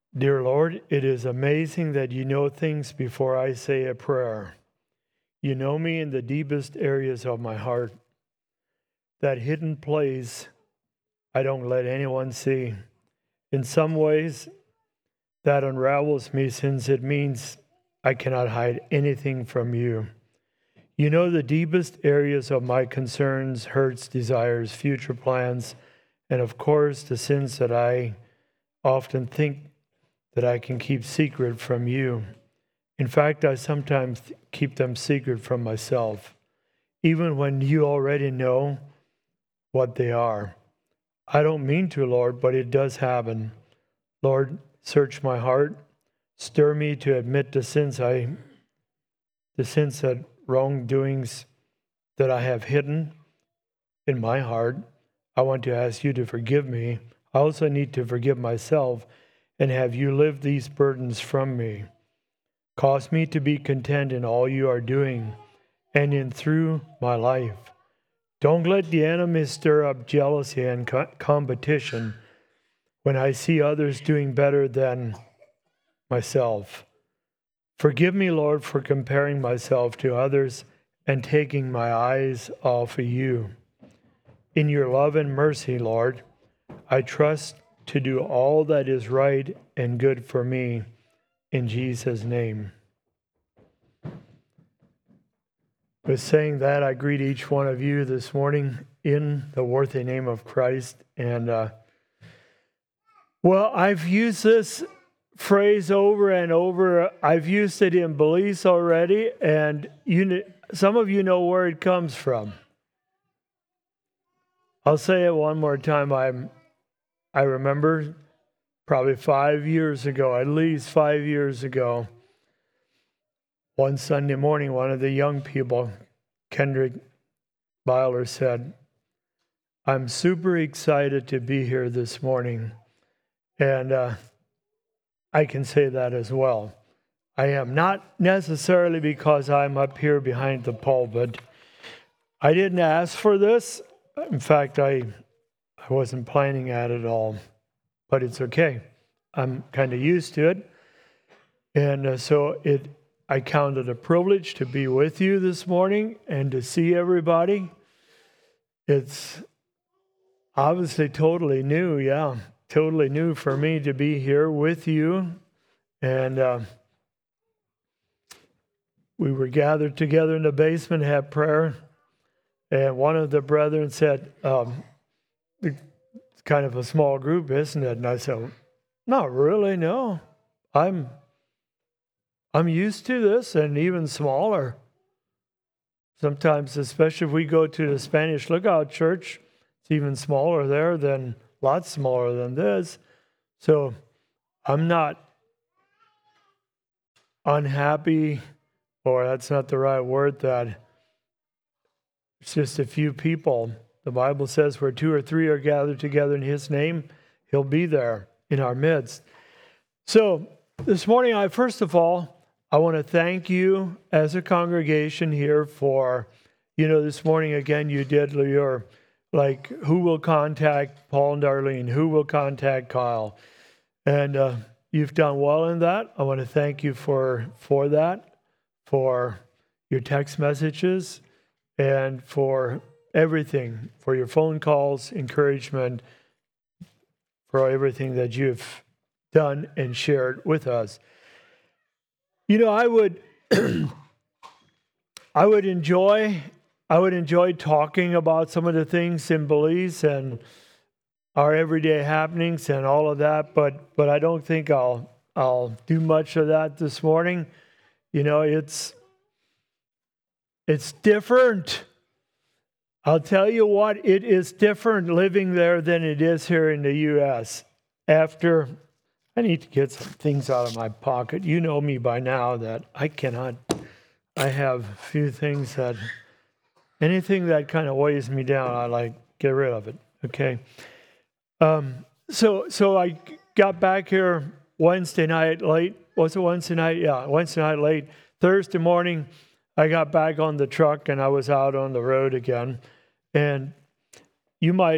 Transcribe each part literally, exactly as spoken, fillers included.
Dear Lord, it is amazing that you know things before I say a prayer. You know me in the deepest areas of my heart. That hidden place I don't let anyone see. In some ways, that unravels me since it means I cannot hide anything from you. You know the deepest areas of my concerns, hurts, desires, future plans, and of course the sins that I often think that I can keep secret from you. In fact, I sometimes keep them secret from myself, even when you already know what they are. I don't mean to, Lord, but it does happen. Lord, search my heart, stir me to admit the sins I, the sins that wrongdoings that I have hidden in my heart. I want to ask you to forgive me. I also need to forgive myself and have you lift these burdens from me. Cause me to be content in all you are doing and in through my life. Don't let the enemy stir up jealousy and co- competition when I see others doing better than myself. Forgive me, Lord, for comparing myself to others and taking my eyes off of you. In your love and mercy, Lord, I trust to do all that is right and good for me. In Jesus' name. With saying that, I greet each one of you this morning in the worthy name of Christ. And, uh, well, I've used this phrase over and over. I've used it in Belize already, and you, some of you know where it comes from. I'll say it one more time. I'm, I remember probably five years ago, at least five years ago, one Sunday morning, one of the young people, Kendrick Byler, said, I'm super excited to be here this morning. And uh, I can say that as well. I am not necessarily because I'm up here behind the pulpit. I didn't ask for this. In fact, I, I wasn't planning at it all. But it's okay. I'm kind of used to it. And uh, so it, I count it a privilege to be with you this morning and to see everybody. It's obviously totally new, yeah. Totally new for me to be here with you. And uh, we were gathered together in the basement, had prayer. And one of the brethren said, um, it's kind of a small group, isn't it? And I said, not really, no. I'm I'm used to this and even smaller. Sometimes, especially if we go to the Spanish Lookout Church, it's even smaller there than, lots smaller than this. So I'm not unhappy, or that's not the right word, that it's just a few people. The Bible says where two or three are gathered together in his name, he'll be there in our midst. So this morning, I first of all, I want to thank you as a congregation here for, you know, this morning again, you did your, like, who will contact Paul and Darlene, who will contact Kyle. And uh, you've done well in that. I want to thank you for, for that, for your text messages, and for everything, for your phone calls, encouragement, for everything that you've done and shared with us. You know, I would, I would enjoy, I would enjoy talking about some of the things in Belize and our everyday happenings and all of that, but but I don't think I'll I'll do much of that this morning. You know, it's it's different. I'll tell you what, it is different living there than it is here in the U S. After I need to get some things out of my pocket. You know me by now that I cannot, I have a few things that, anything that kind of weighs me down, I like, get rid of it, okay? Um, so so I got back here Wednesday night late. Was it Wednesday night? Yeah, Wednesday night late. Thursday morning, I got back on the truck and I was out on the road again. And you might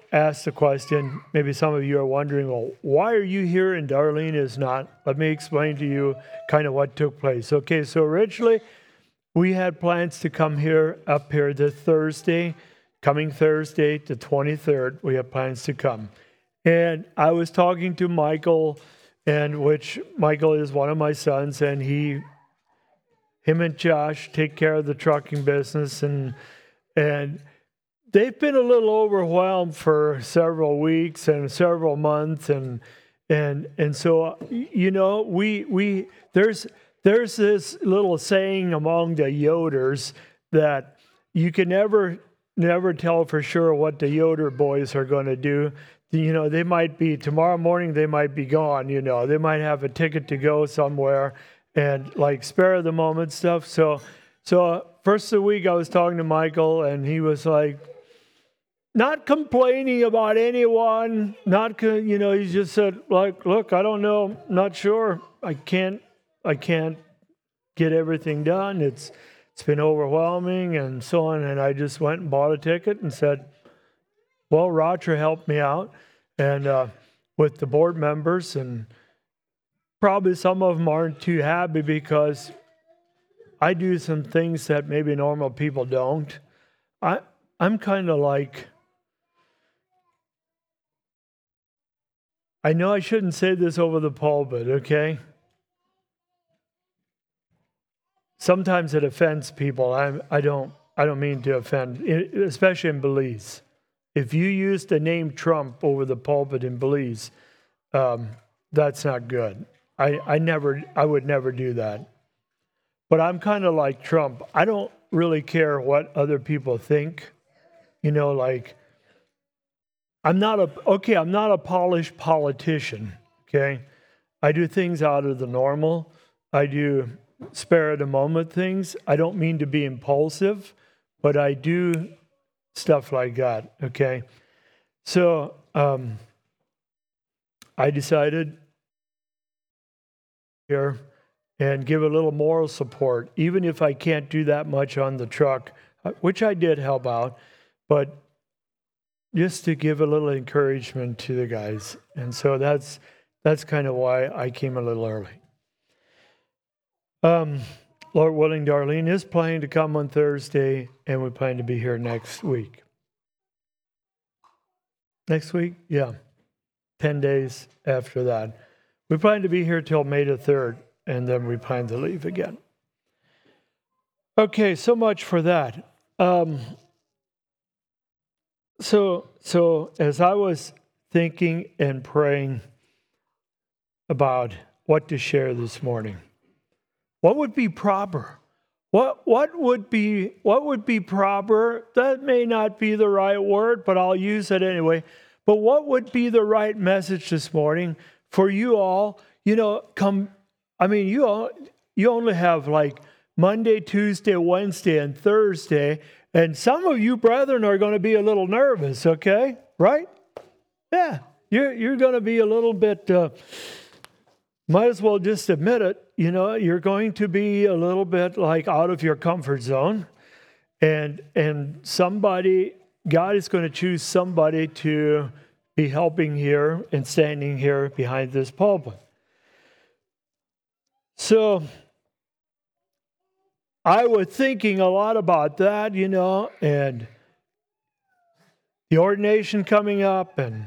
asked the question, maybe some of you are wondering, well, why are you here and Darlene is not? Let me explain to you kind of what took place. Okay, so originally we had plans to come here, up here this Thursday, coming Thursday, the twenty-third, we have plans to come. And I was talking to Michael, and which Michael is one of my sons, and he, him and Josh take care of the trucking business, and and they've been a little overwhelmed for several weeks and several months, and and and so you know we we there's there's this little saying among the Yoders that you can never never tell for sure what the Yoder boys are going to do. You know, they might be tomorrow morning. They might be gone. You know, they might have a ticket to go somewhere, and like spare the moment stuff. So so first of the week I was talking to Michael, and he was like, not complaining about anyone, not, you know, he just said, like, look, I don't know, not sure. I can't, I can't get everything done. It's, it's been overwhelming and so on. And I just went and bought a ticket and said, well, Roger helped me out and uh, with the board members, and probably some of them aren't too happy because I do some things that maybe normal people don't. I, I'm kind of like, I know I shouldn't say this over the pulpit, okay? Sometimes it offends people. I I don't I don't mean to offend, especially in Belize. If you use the name Trump over the pulpit in Belize, um, that's not good. I, I never I would never do that. But I'm kind of like Trump. I don't really care what other people think. You know, like, I'm not a, okay, I'm not a polished politician, okay? I do things out of the normal. I do spare the moment things. I don't mean to be impulsive, but I do stuff like that, okay? So um, I decided here and give a little moral support, even if I can't do that much on the truck, which I did help out, but just to give a little encouragement to the guys. And so that's that's kind of why I came a little early. Um, Lord willing, Darlene is planning to come on Thursday, and we plan to be here next week. Next week? Yeah. ten days after that. We plan to be here till May the third, and then we plan to leave again. Okay, so much for that. Um, So, so as I was thinking and praying about what to share this morning, what would be proper? What what would be what would be proper? That may not be the right word, but I'll use it anyway. But what would be the right message this morning for you all? You know, come. I mean, you all you only have like Monday, Tuesday, Wednesday, and Thursday. And some of you brethren are going to be a little nervous, okay? Right? Yeah, you're you're going to be a little bit, uh, might as well just admit it, you know, you're going to be a little bit like out of your comfort zone. And, and somebody, God is going to choose somebody to be helping here and standing here behind this pulpit. So I was thinking a lot about that, you know, and the ordination coming up, and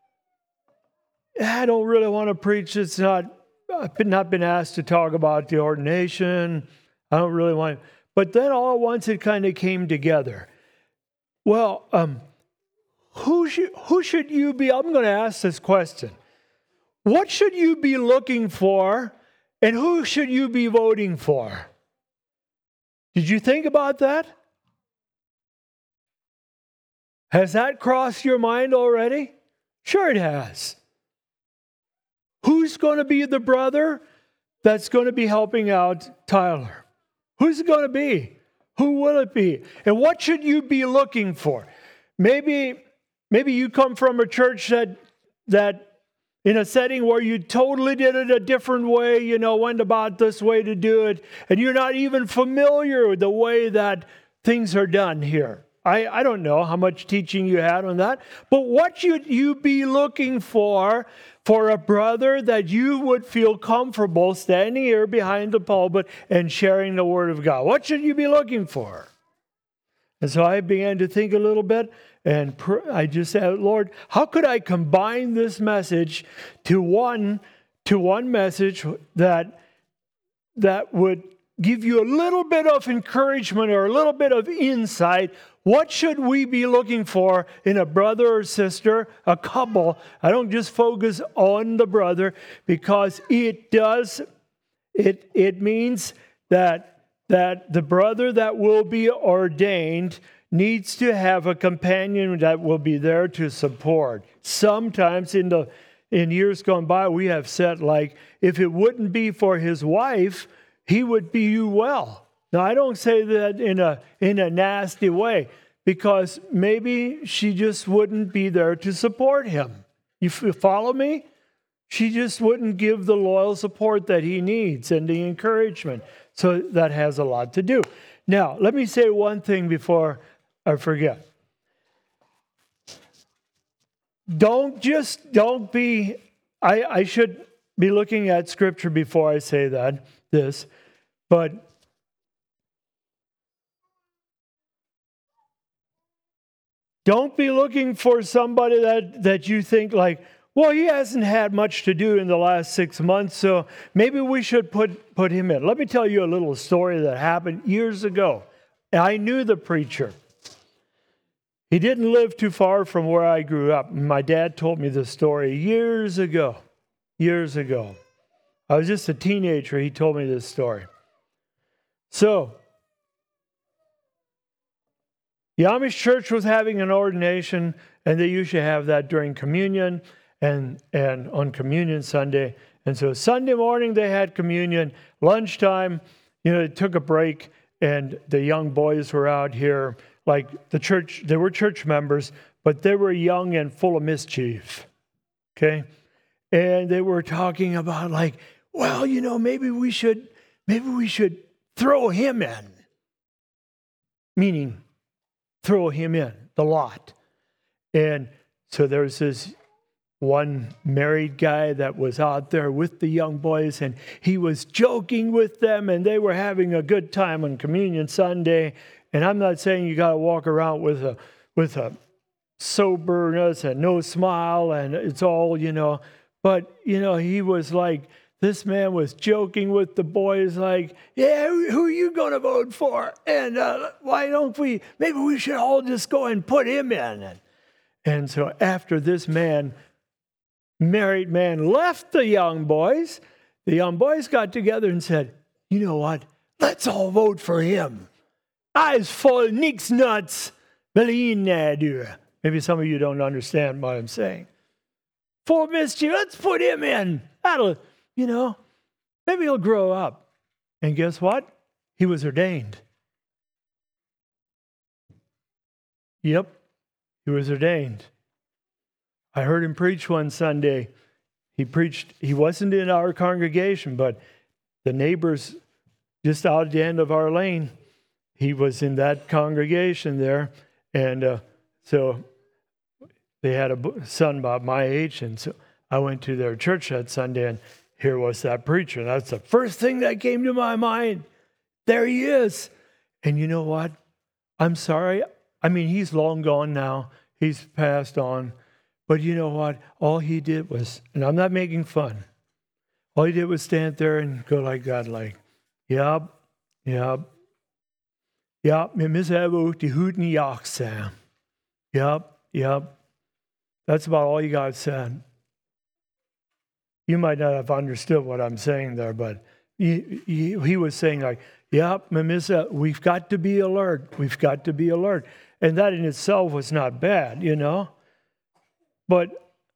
I don't really want to preach. It's not, I've been, not been asked to talk about the ordination. I don't really want, but then all at once it kind of came together. Well, um, who should, who should you be? I'm going to ask this question. What should you be looking for, and who should you be voting for? Did you think about that? Has that crossed your mind already? Sure it has. Who's going to be the brother that's going to be helping out Tyler? Who's it going to be? Who will it be? And what should you be looking for? Maybe, maybe you come from a church that that in a setting where you totally did it a different way, you know, went about this way to do it, and you're not even familiar with the way that things are done here. I, I don't know how much teaching you had on that. But what should you be looking for for a brother that you would feel comfortable standing here behind the pulpit and sharing the Word of God? What should you be looking for? And so I began to think a little bit, and I just said, Lord, how could I combine this message to one to one message that that would give you a little bit of encouragement or a little bit of insight? What should we be looking for in a brother or sister, a couple? I don't just focus on the brother, because it does, it, it means that, that the brother that will be ordained needs to have a companion that will be there to support. Sometimes in the in years gone by, we have said, like, if it wouldn't be for his wife, he would be well. Now, I don't say that in a in a nasty way, because maybe she just wouldn't be there to support him. You follow me? She just wouldn't give the loyal support that he needs and the encouragement. So that has a lot to do. Now, let me say one thing before I forget. Don't just, don't be, I, I should be looking at Scripture before I say that, this, but don't be looking for somebody that, that you think like, well, he hasn't had much to do in the last six months, so maybe we should put, put him in. Let me tell you a little story that happened years ago. I knew the preacher. He didn't live too far from where I grew up. My dad told me this story years ago. Years ago. I was just a teenager. He told me this story. So, the Amish church was having an ordination, and they usually have that during communion and, and on Communion Sunday. And so Sunday morning they had communion. Lunchtime, you know, they took a break, and the young boys were out here. Like the church, they were church members, but they were young and full of mischief. Okay? And they were talking about like, well, you know, maybe we should, maybe we should throw him in. Meaning, throw him in, the lot. And so there's this one married guy that was out there with the young boys, and he was joking with them, and they were having a good time on Communion Sunday. And I'm not saying you got to walk around with a with a soberness and no smile and it's all, you know. But, you know, he was like, this man was joking with the boys like, yeah, who, who are you going to vote for? And uh, why don't we, maybe we should all just go and put him in. And, and so after this man, married man, left the young boys, the young boys got together and said, you know what, let's all vote for him. Eyes full, nix nuts, maybe some of you don't understand what I'm saying. Full of mischief, let's put him in. That'll, you know, maybe he'll grow up. And guess what? He was ordained. Yep, he was ordained. I heard him preach one Sunday. He preached, he wasn't in our congregation, but the neighbors just out at the end of our lane, he was in that congregation there, and uh, so they had a son about my age, and so I went to their church that Sunday, and here was that preacher. And that's the first thing that came to my mind. There he is. And you know what? I'm sorry. I mean, he's long gone now. He's passed on. But you know what? All he did was, and I'm not making fun, all he did was stand there and go like that, like, yep, yep. Ja, wir müssen aber auch die Huten jagt sein. Yep, yep. That's about all you got said. You might not have understood what I'm saying there, but he, he, he was saying like, yep, we've got to be alert. We've got to be alert. And that in itself was not bad, you know. But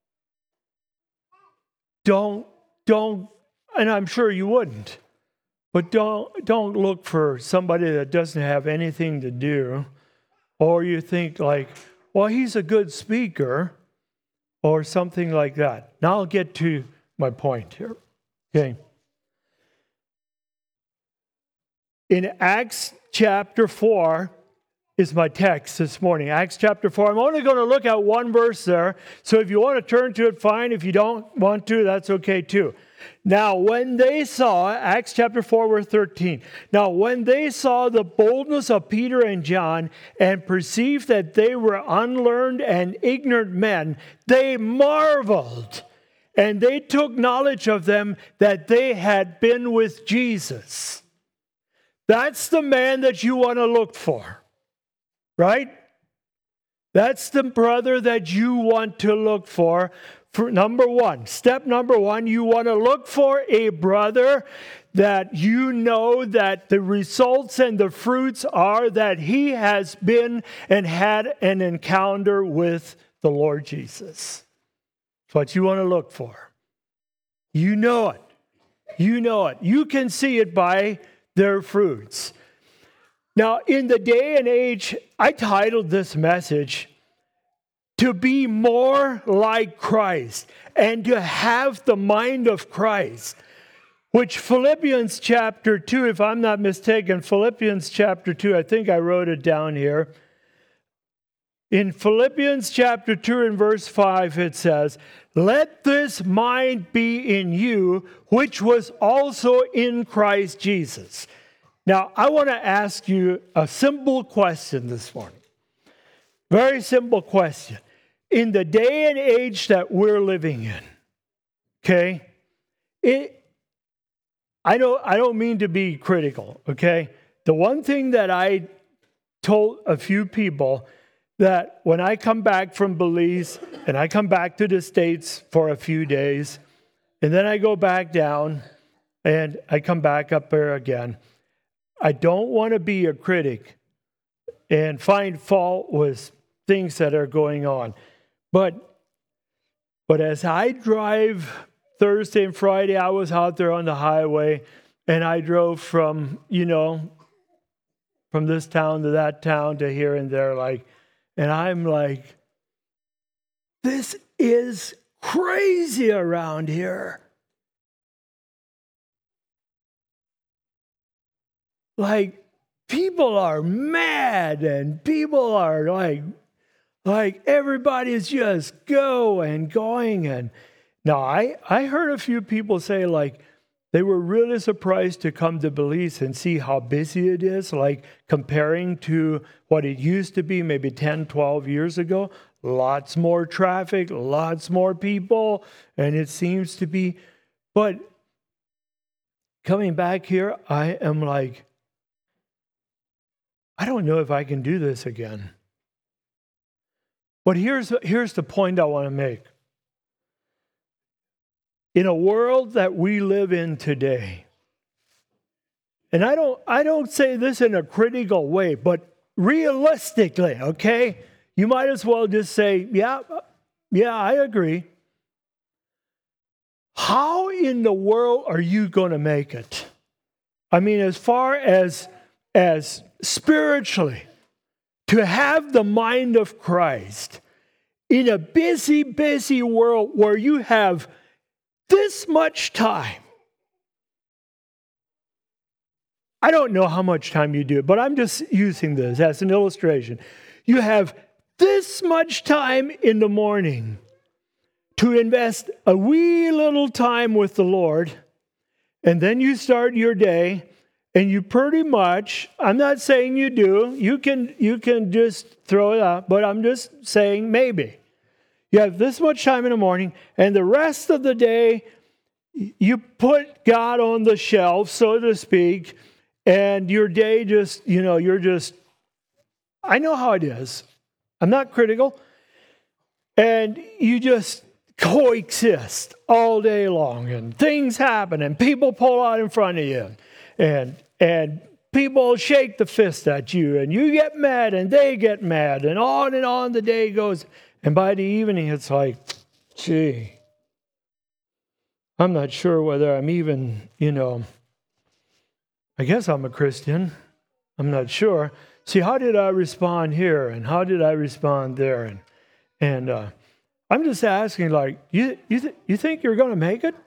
don't, don't, and I'm sure you wouldn't. But don't don't look for somebody that doesn't have anything to do, or you think like, well, he's a good speaker, or something like that. Now I'll get to my point here. Okay. In Acts chapter four, is my text this morning. Acts chapter four. I'm only going to look at one verse there. So if you want to turn to it, fine. If you don't want to, that's okay too. Now, when they saw, Acts chapter four, verse thirteen. Now, when they saw the boldness of Peter and John and perceived that they were unlearned and ignorant men, they marveled. And they took knowledge of them that they had been with Jesus. That's the man that you want to look for. Right? That's the brother that you want to look for. For number one, step number one, you want to look for a brother that you know that the results and the fruits are that he has been and had an encounter with the Lord Jesus. That's what you want to look for. You know it. You know it. You can see it by their fruits. Now, in the day and age, I titled this message, To Be More Like Christ and to Have the Mind of Christ, which Philippians chapter two, if I'm not mistaken, Philippians chapter two, I think I wrote it down here. In Philippians chapter two and verse five, it says, Let this mind be in you, which was also in Christ Jesus. Now, I want to ask you a simple question this morning. Very simple question. In the day and age that we're living in, okay, it, I don't, I don't mean to be critical, okay? The one thing that I told a few people that when I come back from Belize and I come back to the States for a few days, and then I go back down and I come back up there again, I don't want to be a critic and find fault with things that are going on. But, but as I drive Thursday and Friday, I was out there on the highway, and I drove from, you know, from this town to that town to here and there, like, and I'm like, this is crazy around here. Like, people are mad and people are like, like everybody is just go and going. And now I, I heard a few people say like they were really surprised to come to Belize and see how busy it is, like comparing to what it used to be maybe ten, twelve years ago. Lots more traffic, lots more people, and it seems to be. But coming back here, I am like, I don't know if I can do this again. But here's, here's the point I want to make. In a world that we live in today, and I don't, I don't say this in a critical way, but realistically, okay? You might as well just say, yeah, yeah, I agree. How in the world are you going to make it? I mean, as far as, as spiritually, to have the mind of Christ in a busy, busy world where you have this much time. I don't know how much time you do, but I'm just using this as an illustration. You have this much time in the morning to invest a wee little time with the Lord, and then you start your day, and you pretty much, I'm not saying you do, you can, you can just throw it out, but I'm just saying maybe. You have this much time in the morning, and the rest of the day, you put God on the shelf, so to speak, and your day just, you know, you're just, I know how it is. I'm not critical. And you just coexist all day long, and things happen, and people pull out in front of you, and and people shake the fist at you, and you get mad, and they get mad, and on and on the day goes. And by the evening, it's like, gee, I'm not sure whether I'm even, you know, I guess I'm a Christian. I'm not sure. See, how did I respond here? And how did I respond there? And and uh, I'm just asking, like, you you, th- you think you're going to make it?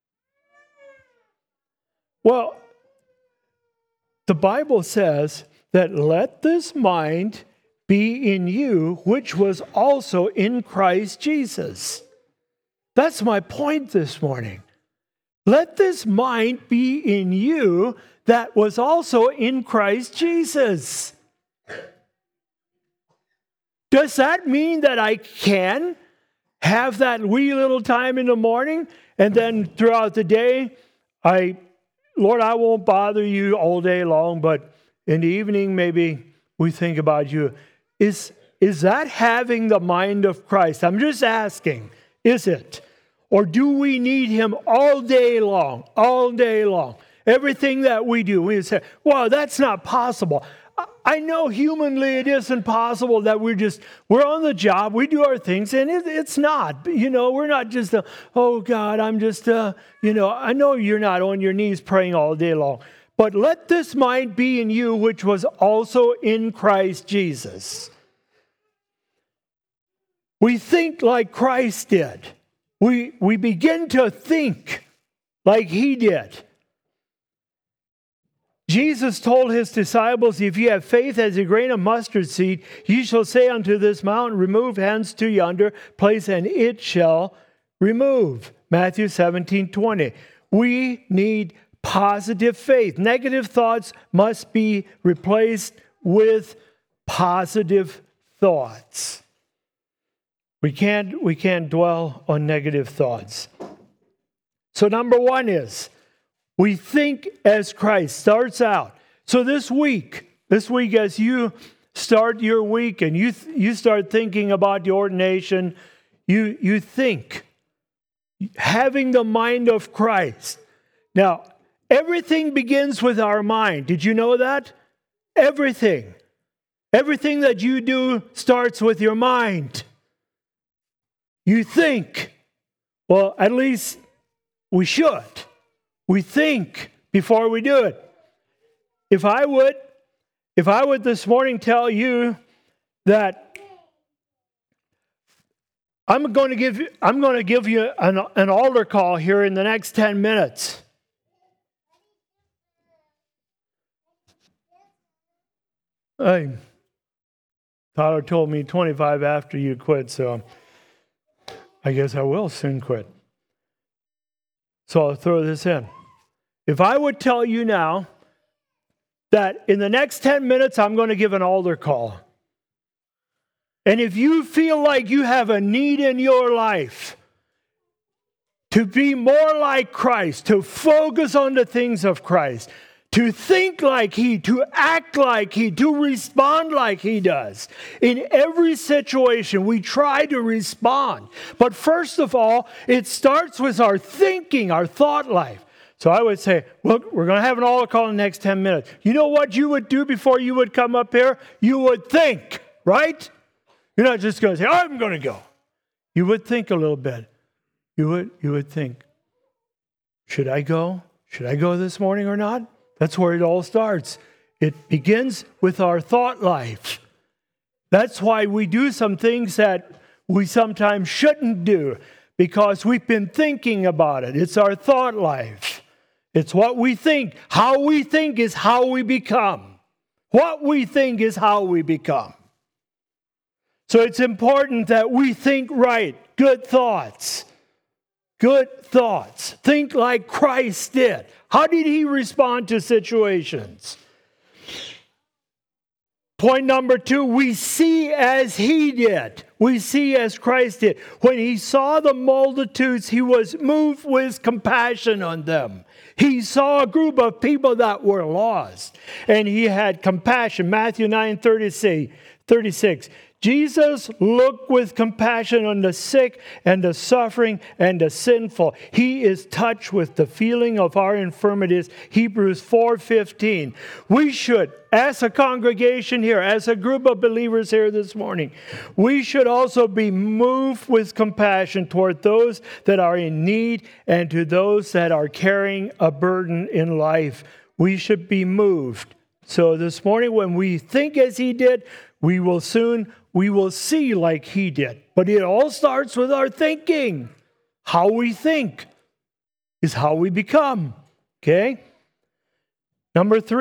Well, the Bible says that let this mind be in you, which was also in Christ Jesus. That's my point this morning. Let this mind be in you that was also in Christ Jesus. Does that mean that I can have that wee little time in the morning and then throughout the day, I, Lord, I won't bother you all day long, but in the evening maybe we think about you. Is, is that having the mind of Christ? I'm just asking, is it? Or do we need him all day long, all day long? Everything that we do, we say, well, that's not possible. I know humanly it isn't possible that we're just, we're on the job, we do our things, and it, it's not. You know, we're not just, a, oh God, I'm just, uh, you know, I know you're not on your knees praying all day long. But let this mind be in you, which was also in Christ Jesus. We think like Christ did. We, we begin to think like he did. Jesus told his disciples, if you have faith as a grain of mustard seed, you shall say unto this mountain, remove hence to yonder place, and it shall remove. Matthew seventeen twenty. We need positive faith. Negative thoughts must be replaced with positive thoughts. We can't, we can't dwell on negative thoughts. So number one is, we think as Christ. Starts out. So this week, this week as you start your week and you th- you start thinking about the ordination, you, you think, having the mind of Christ. Now, everything begins with our mind. Did you know that? Everything. Everything that you do starts with your mind. You think. Well, at least we should. We think before we do it. If I would, if I would this morning tell you that I'm going to give you, I'm going to give you an, an altar call here in the next ten minutes. Hey, Tyler told me twenty-five after you quit, so I guess I will soon quit. So I'll throw this in. If I would tell you now that in the next ten minutes I'm going to give an altar call, and if you feel like you have a need in your life to be more like Christ, to focus on the things of Christ, to think like he, to act like he, to respond like he does. In every situation, we try to respond. But first of all, it starts with our thinking, our thought life. So I would say, look, we're going to have an altar call in the next ten minutes. You know what you would do before you would come up here? You would think, right? You're not just going to say, I'm going to go. You would think a little bit. You would, you would think, should I go? Should I go this morning or not? That's where it all starts. It begins with our thought life. That's why we do some things that we sometimes shouldn't do, because we've been thinking about it. It's our thought life. It's what we think. How we think is how we become. What we think is how we become. So it's important that we think right, good thoughts. Good thoughts. Think like Christ did. How did he respond to situations? Point number two, we see as he did. We see as Christ did. When he saw the multitudes, he was moved with compassion on them. He saw a group of people that were lost, and he had compassion. Matthew nine thirty-six. Jesus looked with compassion on the sick and the suffering and the sinful. He is touched with the feeling of our infirmities. Hebrews four fifteen. We should, as a congregation here, as a group of believers here this morning, we should also be moved with compassion toward those that are in need and to those that are carrying a burden in life. We should be moved. So this morning, when we think as he did, we will soon, we will see like he did. But it all starts with our thinking. How we think is how we become. Okay? Number three,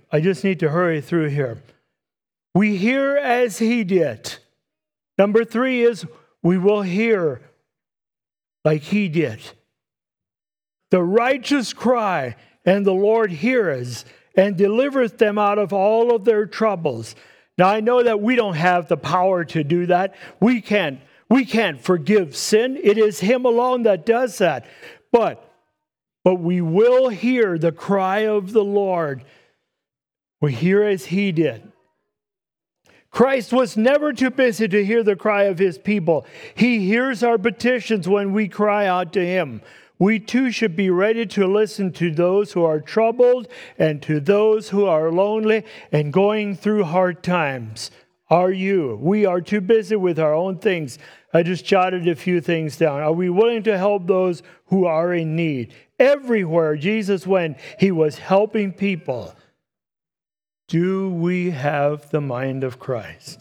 I just need to hurry through here. We hear as he did. Number three is we will hear like he did. The righteous cry, and the Lord heareth and delivereth them out of all of their troubles. Now, I know that we don't have the power to do that. We can't, we can't forgive sin. It is him alone that does that. But, but we will hear the cry of the Lord. We hear as he did. Christ was never too busy to hear the cry of his people. He hears our petitions when we cry out to him. We too should be ready to listen to those who are troubled and to those who are lonely and going through hard times. Are you? We are too busy with our own things. I just jotted a few things down. Are we willing to help those who are in need? Everywhere Jesus went, he was helping people. Do we have the mind of Christ?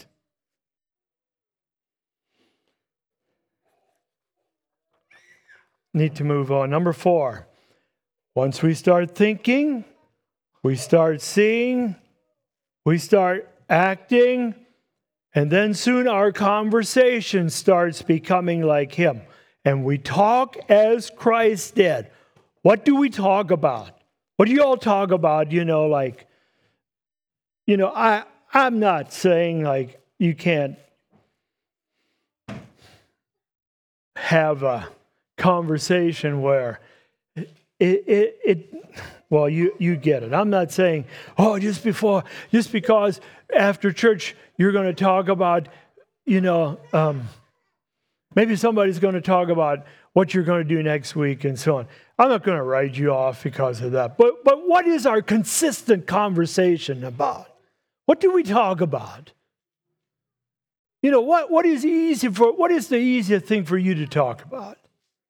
Need to move on. Number four. Once we start thinking, we start seeing, we start acting, and then soon our conversation starts becoming like him. And we talk as Christ did. What do we talk about? What do you all talk about? You know, like, you know, I, I'm not saying like you can't have a conversation where it, it, it well, you, you get it. I'm not saying, oh, just before, just because after church you're going to talk about, you know, um, maybe somebody's going to talk about what you're going to do next week and so on. I'm not going to write you off because of that. But but what is our consistent conversation about? What do we talk about? You know, what, what is easy for what is the easiest thing for you to talk about?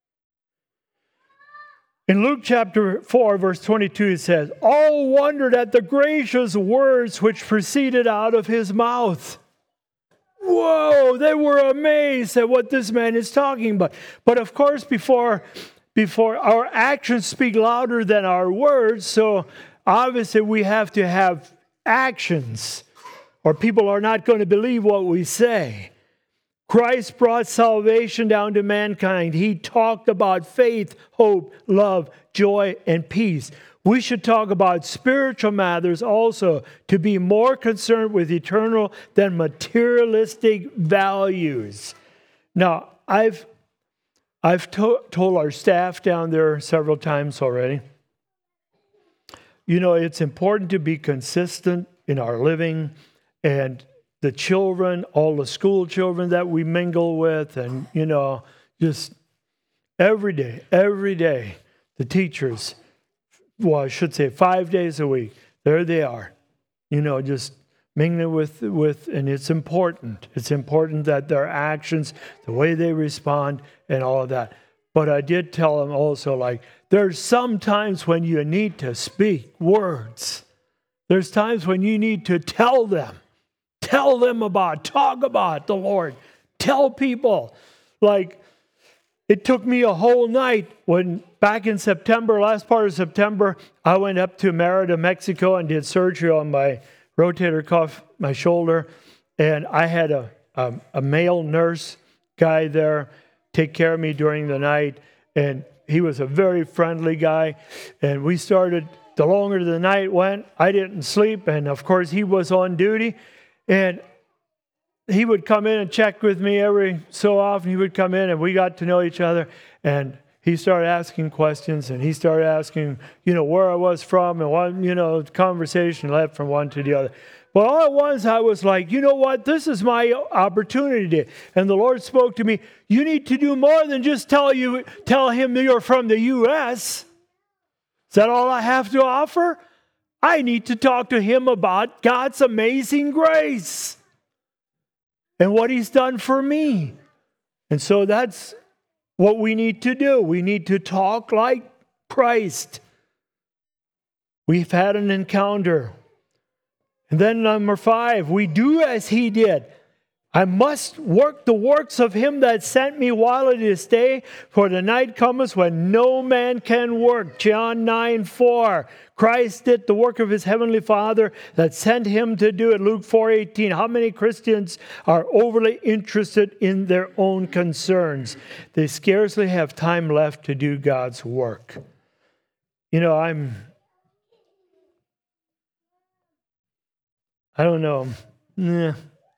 In Luke chapter four, verse twenty-two, it says, all wondered at the gracious words which proceeded out of his mouth. Whoa, they were amazed at what this man is talking about. But of course, before, before our actions speak louder than our words, so obviously we have to have actions, or people are not going to believe what we say. Christ brought salvation down to mankind. He talked about faith, hope, love, joy, and peace. We should talk about spiritual matters also, to be more concerned with eternal than materialistic values. Now, I've I've to- told our staff down there several times already, you know, it's important to be consistent in our living, and the children, all the school children that we mingle with, and, you know, just every day, every day, the teachers, well, I should say five days a week, there they are, you know, just mingling with, with, and it's important. It's important that their actions, the way they respond, and all of that. But I did tell them also, like, there's some times when you need to speak words. There's times when you need to tell them. Tell them about, talk about the Lord. Tell people. Like, it took me a whole night when back in September, last part of September, I went up to Merida, Mexico, and did surgery on my rotator cuff, my shoulder. And I had a, a, a male nurse guy there take care of me during the night. And he was a very friendly guy. And we started, the longer the night went, I didn't sleep. And of course, he was on duty. And he would come in and check with me every so often. He would come in and we got to know each other. And he started asking questions, and he started asking, you know, where I was from, and one, you know, conversation led from one to the other. But all at once I was like, you know what? This is my opportunity. And the Lord spoke to me. You need to do more than just tell you, tell him you're from the U S Is that all I have to offer? I need to talk to him about God's amazing grace and what he's done for me. And so that's what we need to do. We need to talk like Christ. We've had an encounter. And then number five, we do as he did. I must work the works of him that sent me while it is day, for the night cometh when no man can work. John nine four. Christ did the work of his heavenly Father that sent him to do it. Luke four eighteen. How many Christians are overly interested in their own concerns? They scarcely have time left to do God's work. You know, I'm, I don't know. Nah.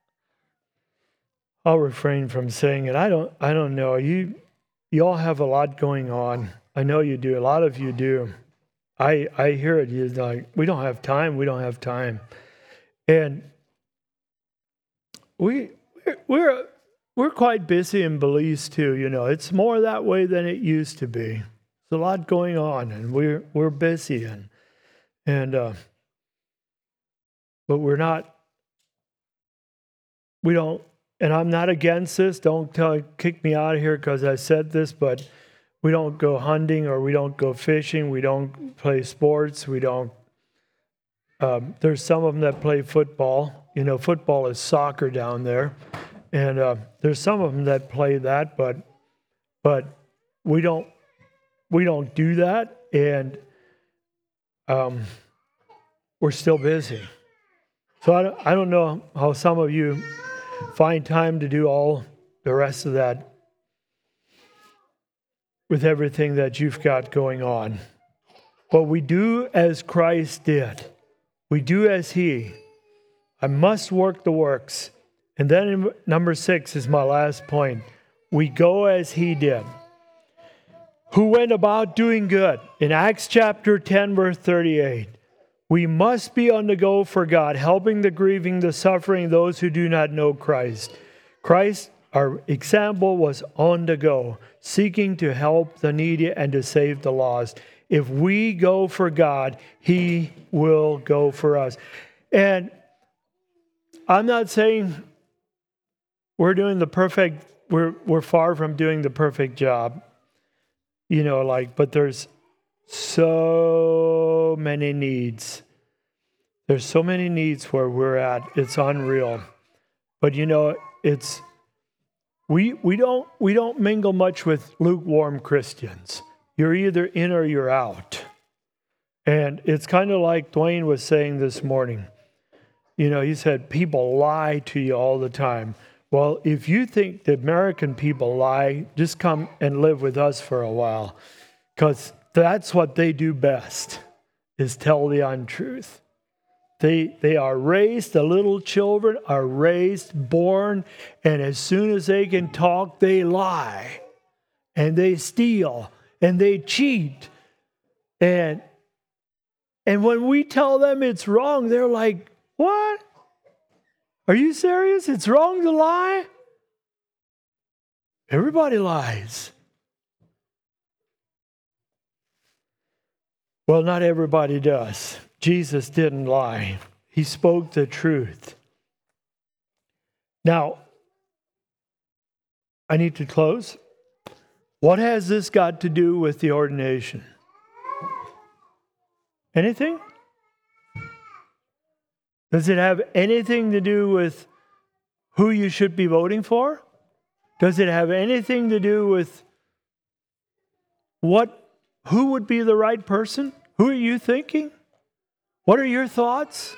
I'll refrain from saying it. I don't I don't know. You you all have a lot going on. I know you do. A lot of you do. I I hear it. You're like, we don't have time. We don't have time. And we we're we're quite busy in Belize too, you know. It's more that way than it used to be. There's a lot going on, and we're we're busy and and uh, but we're not we don't And I'm not against this. Don't tell, kick me out of here because I said this, but we don't go hunting or we don't go fishing. We don't play sports. We don't. Um, there's some of them that play football. You know, football is soccer down there. And uh, there's some of them that play that, but but we don't we don't do that. And um, we're still busy. So I don't, I don't know how some of you find time to do all the rest of that with everything that you've got going on. But we do as Christ did. We do as he. I must work the works. And then in number six is my last point. We go as he did. Who went about doing good. In Acts chapter ten, verse thirty-eight. We must be on the go for God, helping the grieving, the suffering, those who do not know Christ. Christ, our example, was on the go, seeking to help the needy and to save the lost. If we go for God, he will go for us. And I'm not saying we're doing the perfect, we're we're far from doing the perfect job. You know, like, but there's so many needs. There's so many needs where we're at. It's unreal. But you know, it's we we don't we don't mingle much with lukewarm Christians. You're either in or you're out. And it's kind of like Dwayne was saying this morning. You know, he said people lie to you all the time. Well, if you think the American people lie, just come and live with us for a while. Because that's what they do best, is tell the untruth. They they are raised, the little children are raised, born, and as soon as they can talk, they lie. And they steal, and they cheat. And, and when we tell them it's wrong, they're like, what? Are you serious? It's wrong to lie? Everybody lies. Well, not everybody does. Jesus didn't lie. He spoke the truth. Now, I need to close. What has this got to do with the ordination? Anything? Does it have anything to do with who you should be voting for? Does it have anything to do with what, who would be the right person? Who are you thinking? What are your thoughts?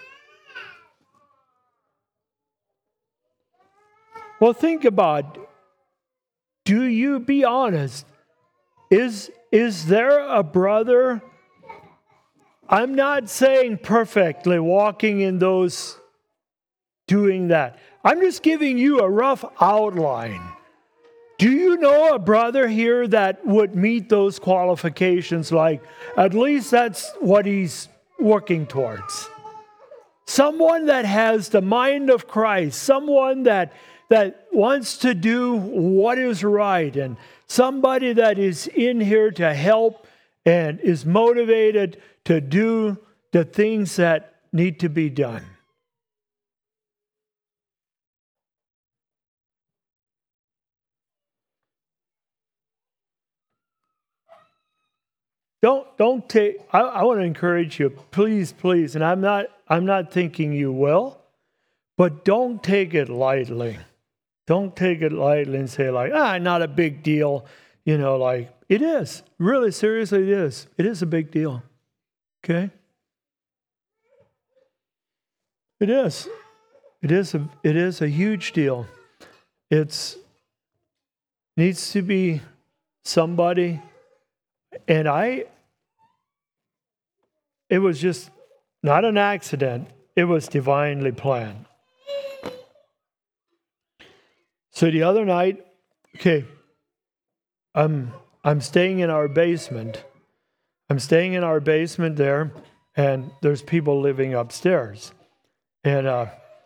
Well, think about, do you be honest? Is, is there a brother? I'm not saying perfectly walking in those, doing that. I'm just giving you a rough outline. Do you know a brother here that would meet those qualifications? Like, at least that's what he's working towards. Someone that has the mind of Christ. Someone that, that wants to do what is right. And somebody that is in here to help and is motivated to do the things that need to be done. Don't don't take. I, I want to encourage you, please, please, and I'm not I'm not thinking you will, but don't take it lightly. Don't take it lightly and say like, ah, not a big deal. You know, like, it is. Really, seriously, it is. It is a big deal. Okay? It is. It is a, it is a huge deal. It's needs to be somebody, and I, it was just not an accident. It was divinely planned. So the other night, okay, I'm I'm staying in our basement. I'm staying in our basement there, and there's people living upstairs. And uh,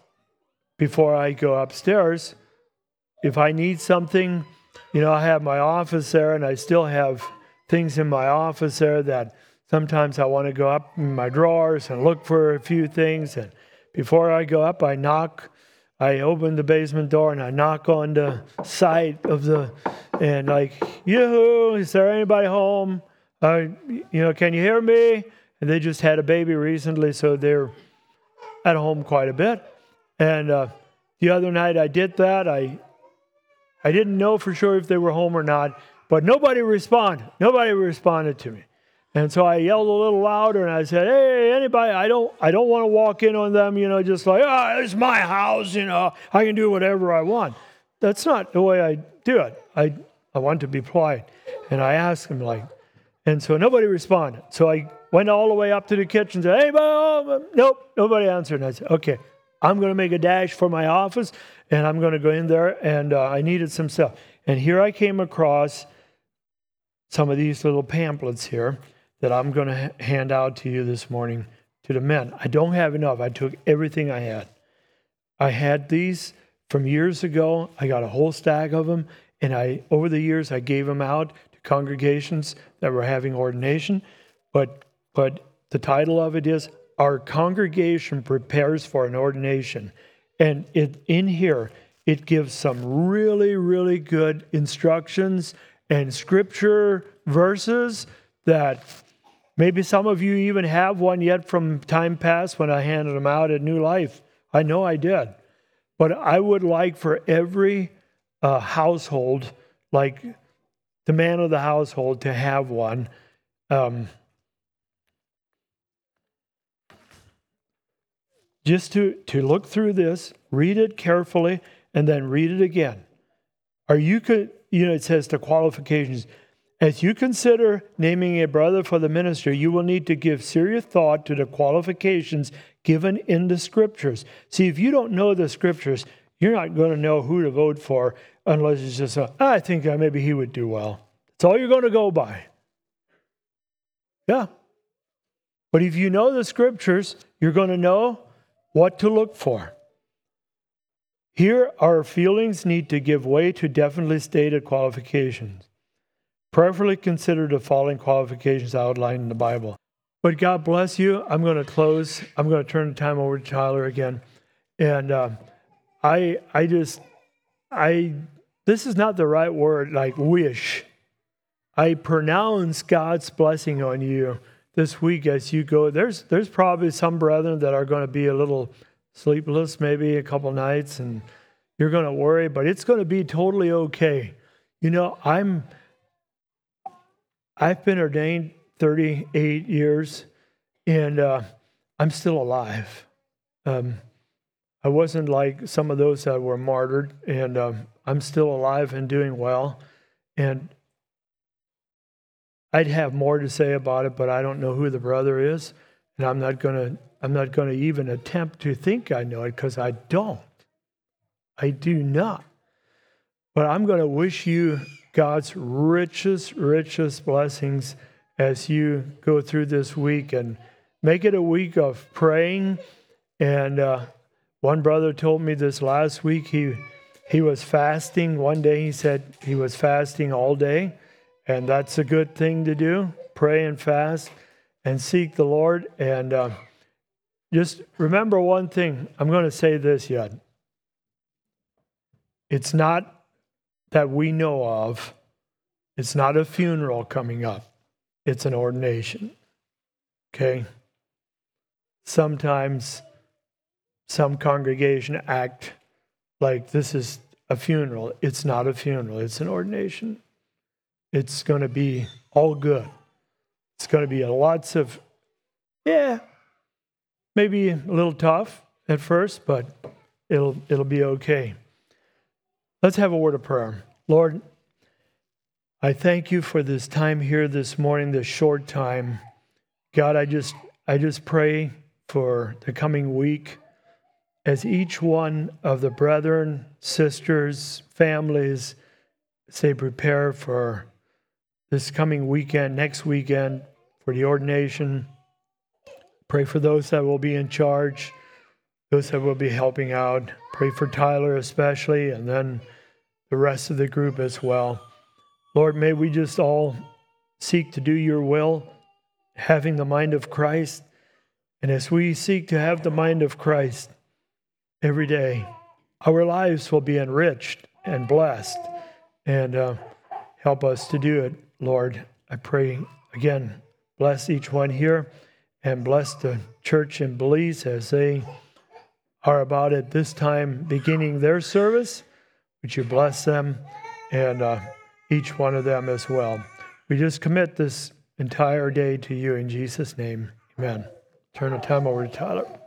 before I go upstairs, if I need something, you know, I have my office there, and I still have things in my office there that sometimes I want to go up in my drawers and look for a few things. And before I go up, I knock. I open the basement door and I knock on the side of the, and like, yoo-hoo, is there anybody home? Uh, you know, can you hear me? And they just had a baby recently, so they're at home quite a bit. And uh, the other night I did that. I I didn't know for sure if they were home or not, but nobody responded. Nobody responded to me. And so I yelled a little louder and I said, hey, anybody, I don't I don't want to walk in on them, you know, just like, ah, oh, it's my house, you know, I can do whatever I want. That's not the way I do it. I, I want to be polite. And I asked them, like, and so nobody responded. So I went all the way up to the kitchen and said, hey, oh, nope, nobody answered. And I said, okay, I'm going to make a dash for my office and I'm going to go in there, and uh, I needed some stuff. And here I came across some of these little pamphlets here that I'm going to hand out to you this morning to the men. I don't have enough. I took everything I had. I had these from years ago. I got a whole stack of them, and I over the years I gave them out to congregations that were having ordination. But but the title of it is Our Congregation Prepares for an Ordination. And it in here it gives some really, really good instructions and scripture verses that maybe some of you even have one yet from time past when I handed them out at New Life. I know I did. But I would like for every uh, household, like the man of the household, to have one. Um, just to, to look through this, read it carefully, and then read it again. Are you, you know, it says the qualifications. As you consider naming a brother for the ministry, you will need to give serious thought to the qualifications given in the scriptures. See, if you don't know the scriptures, you're not going to know who to vote for unless it's just, a, I think maybe he would do well. That's all you're going to go by. Yeah. But if you know the scriptures, you're going to know what to look for. Here, our feelings need to give way to definitely stated qualifications. Prayerfully consider the following qualifications outlined in the Bible. But God bless you. I'm going to close. I'm going to turn the time over to Tyler again. And uh, I, I just, I, this is not the right word, like wish. I pronounce God's blessing on you this week as you go. There's, there's probably some brethren that are going to be a little sleepless, maybe a couple nights, and you're going to worry, but it's going to be totally okay. You know, I'm, I've been ordained thirty-eight years, and uh, I'm still alive. Um, I wasn't like some of those that were martyred, and um, I'm still alive and doing well. And I'd have more to say about it, but I don't know who the brother is, and I'm not gonna. I'm not going to even attempt to think I know it because I don't. I do not. But I'm going to wish you God's richest, richest blessings as you go through this week, and make it a week of praying. And uh, one brother told me this last week, he he was fasting. One day he said he was fasting all day, and that's a good thing to do. Pray and fast and seek the Lord. And uh, just remember one thing. I'm going to say this yet. It's not that we know of. It's not a funeral coming up. It's an ordination. Okay? Sometimes some congregation act like this is a funeral. It's not a funeral, it's an ordination. It's going to be all good. It's going to be lots of, yeah, maybe a little tough at first, but it'll it'll be okay. Let's have a word of prayer. Lord, I thank you for this time here this morning, this short time. God, I just I just pray for the coming week as each one of the brethren, sisters, families, say prepare for this coming weekend, next weekend, for the ordination. Pray for those that will be in charge, those that will be helping out. Pray for Tyler especially, and then the rest of the group as well. Lord, may we just all seek to do your will, having the mind of Christ. And as we seek to have the mind of Christ every day, our lives will be enriched and blessed. And uh, help us to do it, Lord. I pray again, bless each one here and bless the church in Belize as they are about at this time beginning their service. Would you bless them and uh, each one of them as well. We just commit this entire day to you in Jesus' name. Amen. Turn the time over to Tyler.